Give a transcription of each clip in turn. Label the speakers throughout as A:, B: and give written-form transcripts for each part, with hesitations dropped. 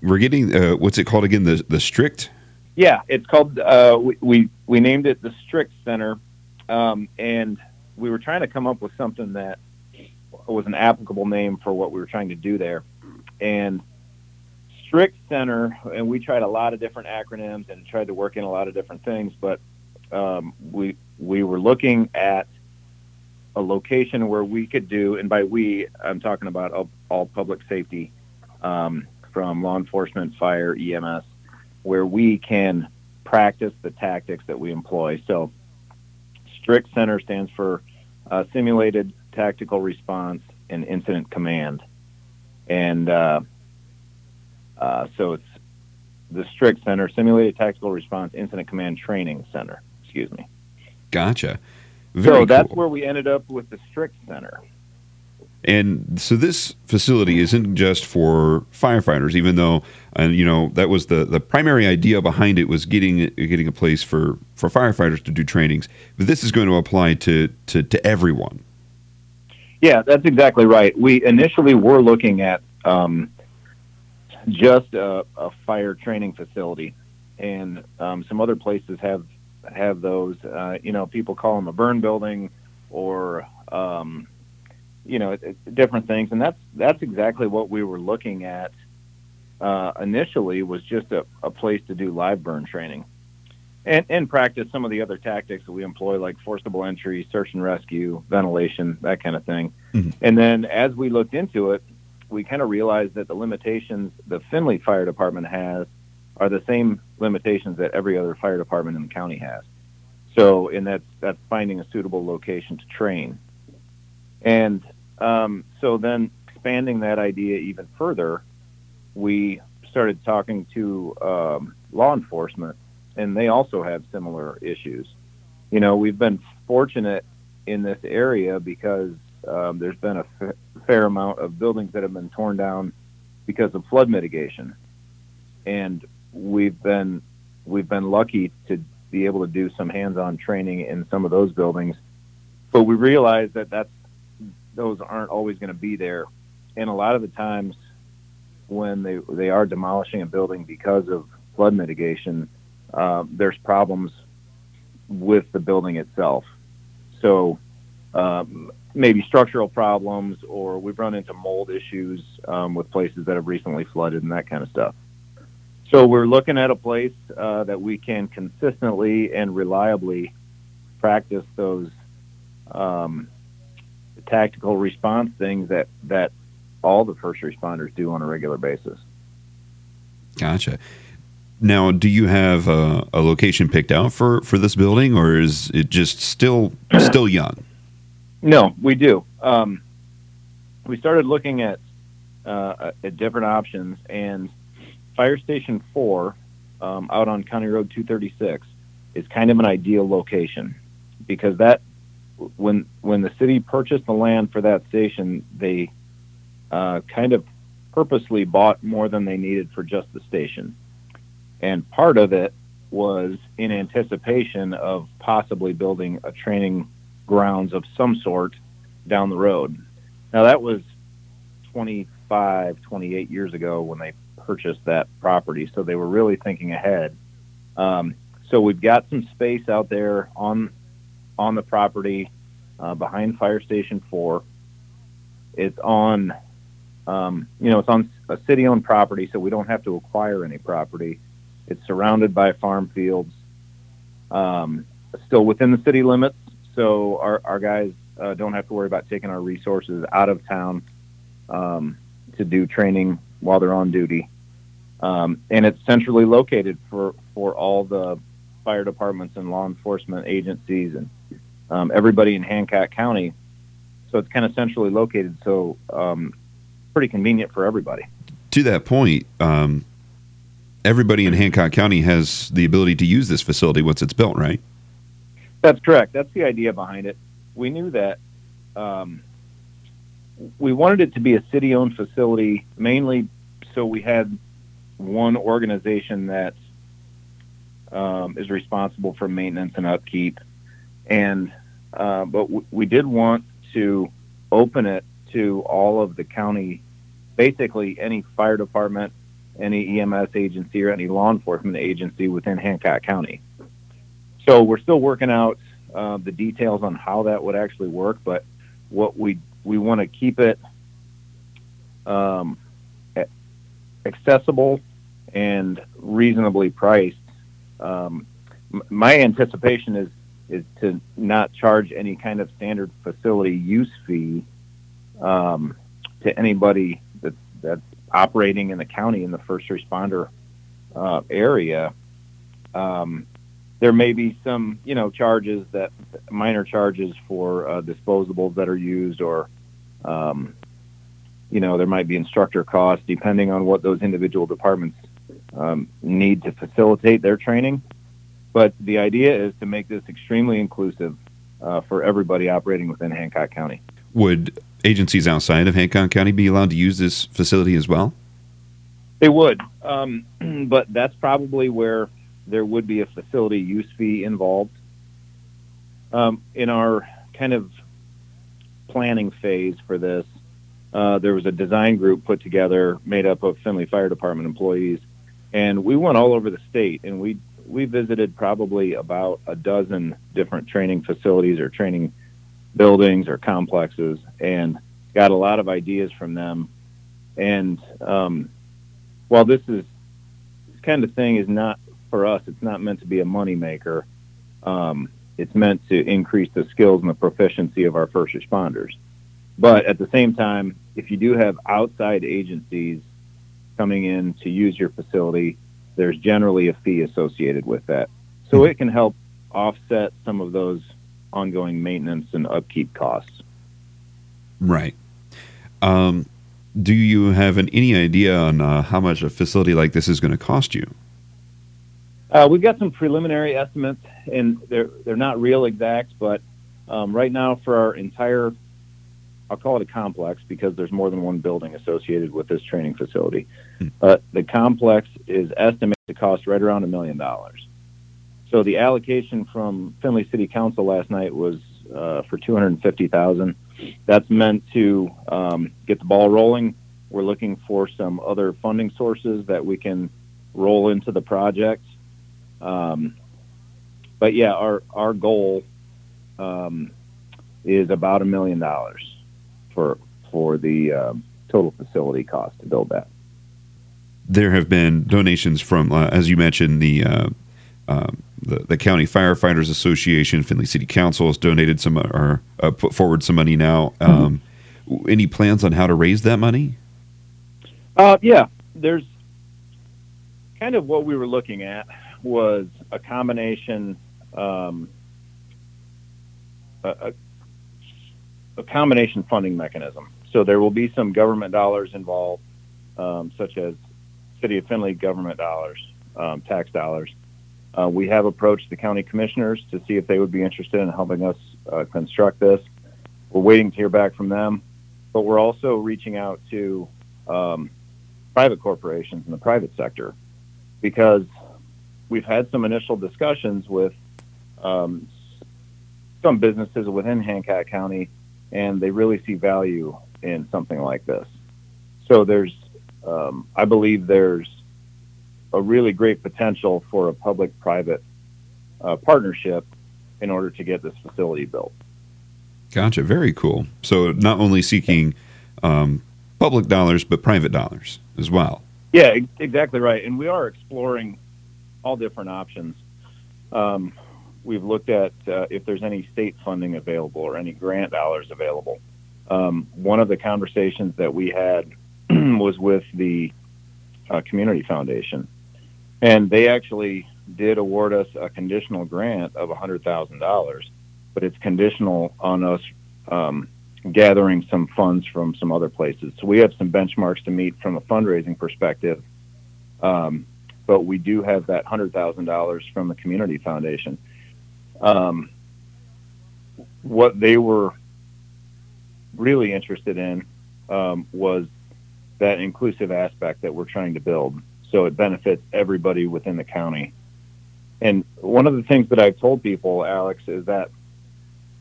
A: we're getting what's it called again? The strict.
B: Yeah, it's called. We named it the Strict Center, and we were trying to come up with something that was an applicable name for what we were trying to do there. And Strict Center, and we tried a lot of different acronyms and tried to work in a lot of different things, but we were looking at a location where we could do, and by we, I'm talking about all public safety, from law enforcement, fire, EMS, where we can practice the tactics that we employ. So Strict Center stands for Simulated Tactical Response and Incident Command. And so it's the Strict Center, Simulated Tactical Response Incident Command Training Center. Excuse me.
A: Gotcha.
B: So that's where we ended up with the Strict Center.
A: And so this facility isn't just for firefighters, even though, that was the primary idea behind it, was getting a place for firefighters to do trainings. But this is going to apply to everyone.
B: Yeah, that's exactly right. We initially were looking at just a fire training facility, and some other places have those. People call them a burn building, or different things, and that's exactly what we were looking at initially, was just a place to do live burn training and practice some of the other tactics that we employ, like forcible entry, search and rescue, ventilation, that kind of thing. Mm-hmm. And then as we looked into it, we kind of realized that the limitations the Findlay Fire Department has are the same limitations that every other fire department in the county has. So, and that's finding a suitable location to train. And so then, expanding that idea even further, we started talking to law enforcement, and they also have similar issues. We've been fortunate in this area because there's been a fair amount of buildings that have been torn down because of flood mitigation, and we've been lucky to be able to do some hands-on training in some of those buildings. But we realize that those aren't always going to be there, and a lot of the times when they are demolishing a building because of flood mitigation, there's problems with the building itself. So maybe structural problems, or we've run into mold issues with places that have recently flooded and that kind of stuff. So we're looking at a place that we can consistently and reliably practice those tactical response things that all the first responders do on a regular basis.
A: Gotcha. Now, do you have a location picked out for this building, or is it just still young? No,
B: we do. We started looking at different options, and Fire Station 4 out on County Road 236 is kind of an ideal location, because that when the city purchased the land for that station, they kind of purposely bought more than they needed for just the station. And part of it was in anticipation of possibly building a training grounds of some sort down the road. Now, that was 28 years ago when they purchased that property, so they were really thinking ahead. So we've got some space out there on the property behind Fire Station 4. It's on, it's on a city-owned property, so we don't have to acquire any property. It's surrounded by farm fields, still within the city limits, so our guys don't have to worry about taking our resources out of town to do training while they're on duty. And it's centrally located for all the fire departments and law enforcement agencies and everybody in Hancock County. So it's kind of centrally located, so pretty convenient for everybody.
A: To that point, everybody in Hancock County has the ability to use this facility once it's built, right?
B: That's correct. That's the idea behind it. We knew that we wanted it to be a city-owned facility, mainly so we had one organization that is responsible for maintenance and upkeep. And but we did want to open it to all of the county, basically any fire department any EMS agency or any law enforcement agency within Hancock County. So we're still working out the details on how that would actually work, but what we want to keep it accessible and reasonably priced. My anticipation is to not charge any kind of standard facility use fee to anybody that's operating in the county in the first responder area. There may be some, charges minor charges for disposables that are used, or there might be instructor costs depending on what those individual departments need to facilitate their training. But the idea is to make this extremely inclusive for everybody operating within Hancock County.
A: Would agencies outside of Hancock County be allowed to use this facility as well?
B: They would, but that's probably where there would be a facility use fee involved. In our kind of planning phase for this, there was a design group put together made up of Findlay Fire Department employees, and we went all over the state, and we visited probably about a dozen different training facilities or training buildings or complexes, and got a lot of ideas from them. And while this kind of thing is not for us, it's not meant to be a money maker. It's meant to increase the skills and the proficiency of our first responders. But at the same time, if you do have outside agencies coming in to use your facility, there's generally a fee associated with that. So it can help offset some of those ongoing maintenance and upkeep costs.
A: Right. Do you have any idea on how much a facility like this is going to cost you?
B: We've got some preliminary estimates, and they're not real exact, but right now for our entire, I'll call it a complex because there's more than one building associated with this training facility. The complex is estimated to cost right around $1 million. So the allocation from Findlay City Council last night was for $250,000. That's meant to get the ball rolling. We're looking for some other funding sources that we can roll into the project. But yeah, our goal is about $1 million for the total facility cost to build that.
A: There have been donations from, as you mentioned, the County Firefighters Association. Findlay City Council has donated some, or put forward some money now. Any plans on how to raise that money?
B: Yeah, there's kind of what we were looking at was a combination, a combination funding mechanism. So there will be some government dollars involved, such as City of Findlay government dollars, tax dollars. We have approached the county commissioners to see if they would be interested in helping us construct this. We're waiting to hear back from them, but we're also reaching out to private corporations in the private sector, because we've had some initial discussions with some businesses within Hancock County, and they really see value in something like this. So there's, I believe there's a really great potential for a public-private partnership in order to get this facility built.
A: Gotcha. Very cool. So not only seeking public dollars, but private dollars as well.
B: Yeah, exactly right. And we are exploring all different options. We've looked at if there's any state funding available or any grant dollars available. One of the conversations that we had was with the Community Foundation, and they actually did award us a conditional grant of $100,000, but it's conditional on us gathering some funds from some other places. So we have some benchmarks to meet from a fundraising perspective, but we do have that $100,000 from the Community Foundation. What they were really interested in was that inclusive aspect that we're trying to build, so it benefits everybody within the county. And one of the things that I've told people, Alex, is that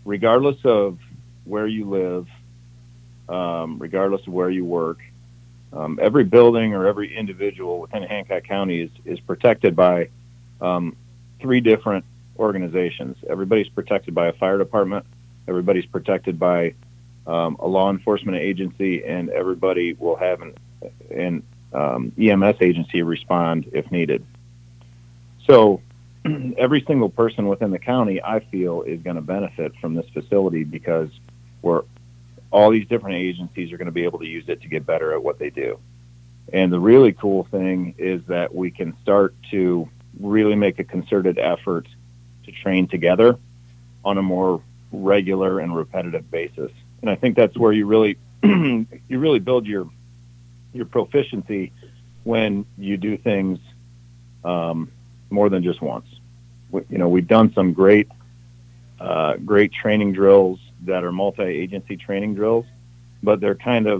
B: regardless of where you live, regardless of where you work, every building or every individual within Hancock County is protected by three different organizations. Everybody's protected by a fire department, everybody's protected by a law enforcement agency, and everybody will have an EMS agency respond if needed. So every single person within the county, I feel, is going to benefit from this facility because all these different agencies are going to be able to use it to get better at what they do. And the really cool thing is that we can start to really make a concerted effort to train together on a more regular and repetitive basis. And I think that's where you really build your proficiency when you do things more than just once. We've done some great training drills that are multi-agency training drills, but they're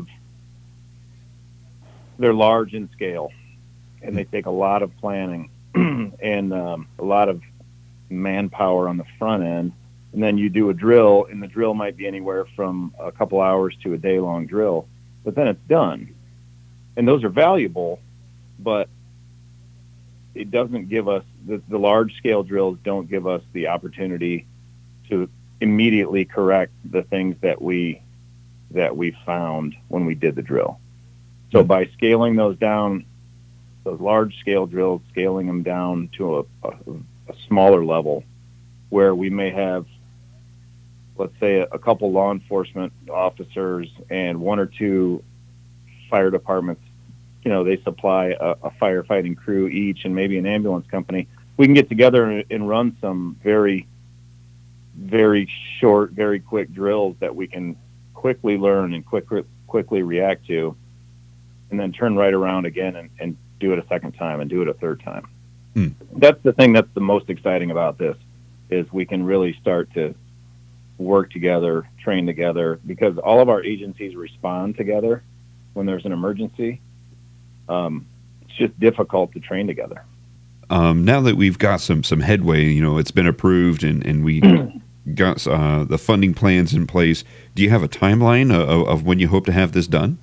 B: large in scale, and they take a lot of planning and a lot of manpower on the front end. And then you do a drill, and the drill might be anywhere from a couple hours to a day-long drill, but then it's done. And those are valuable, but it doesn't give us, the large-scale drills don't give us the opportunity to immediately correct the things that we found when we did the drill. So by scaling those down, those large-scale drills, scaling them down to a smaller level, where we may have, let's say, a couple law enforcement officers and one or two fire departments, they supply a firefighting crew each and maybe an ambulance company. We can get together and run some very, very short, very quick drills that we can quickly learn and quickly react to, and then turn right around again and do it a second time and do it a third time. That's the thing that's the most exciting about this, is we can really start to work together, train together, because all of our agencies respond together when there's an emergency. It's just difficult to train together.
A: Now that we've got some headway, it's been approved and we got the funding plans in place, do you have a timeline of when you hope to have this done?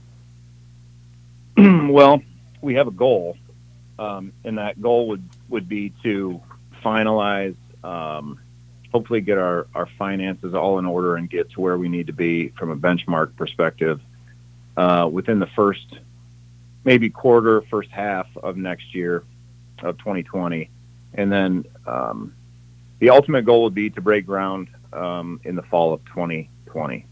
B: Well, we have a goal, and that goal would be to finalize, hopefully get our finances all in order and get to where we need to be from a benchmark perspective within the first half of next year of 2020. And then the ultimate goal would be to break ground in the fall of 2020.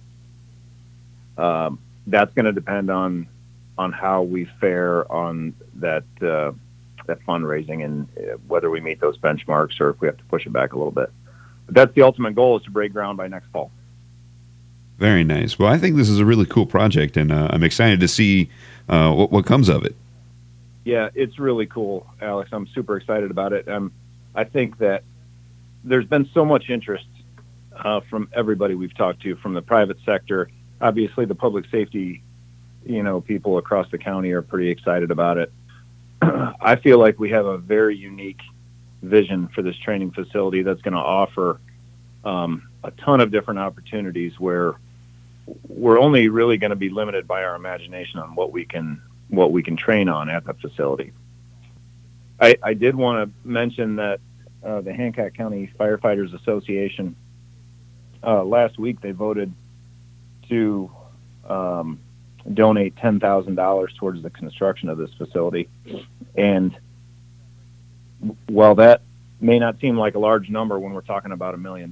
B: That's going to depend on how we fare on that fundraising and whether we meet those benchmarks or if we have to push it back a little bit. But that's the ultimate goal, is to break ground by next fall.
A: Very nice. Well, I think this is a really cool project, and I'm excited to see what comes of it.
B: Yeah, it's really cool, Alex. I'm super excited about it. I think that there's been so much interest from everybody we've talked to, from the private sector. Obviously, the public safety, people across the county are pretty excited about it. I feel like we have a very unique vision for this training facility that's going to offer a ton of different opportunities, where we're only really going to be limited by our imagination on what we can train on at the facility. I did want to mention that the Hancock County Firefighters Association, last week they voted to donate $10,000 towards the construction of this facility. And while that may not seem like a large number when we're talking about $1 million,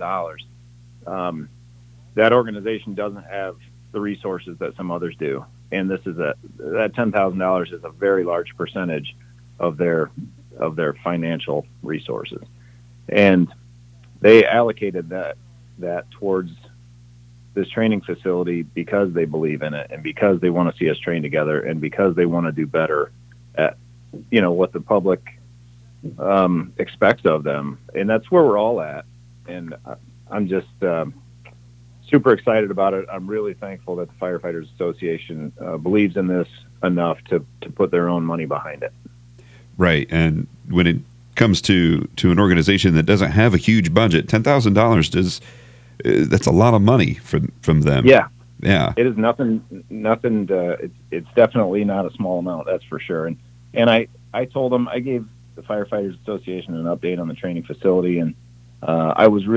B: that organization doesn't have the resources that some others do. And that $10,000 is a very large percentage of their financial resources. And they allocated that towards this training facility because they believe in it, and because they want to see us train together, and because they want to do better at what the public expects of them. And that's where we're all at. And I'm just super excited about it. I'm really thankful that the Firefighters Association believes in this enough to put their own money behind it.
A: Right. And when it comes to an organization that doesn't have a huge budget, $10,000 that's a lot of money from them.
B: Yeah.
A: Yeah.
B: It is nothing. It's definitely not a small amount, that's for sure. And I told them, I gave the Firefighters Association an update on the training facility, and I was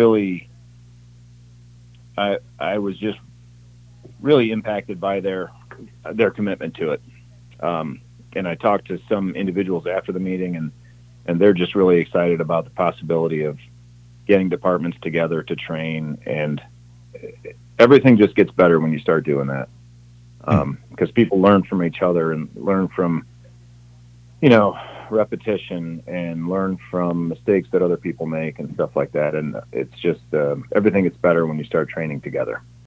B: just really impacted by their commitment to it. And I talked to some individuals after the meeting, and they're just really excited about the possibility of getting departments together to train, and everything just gets better when you start doing that. Because people learn from each other and learn from, repetition, and learn from mistakes that other people make and stuff like that. And it's just, everything gets better when you start training together.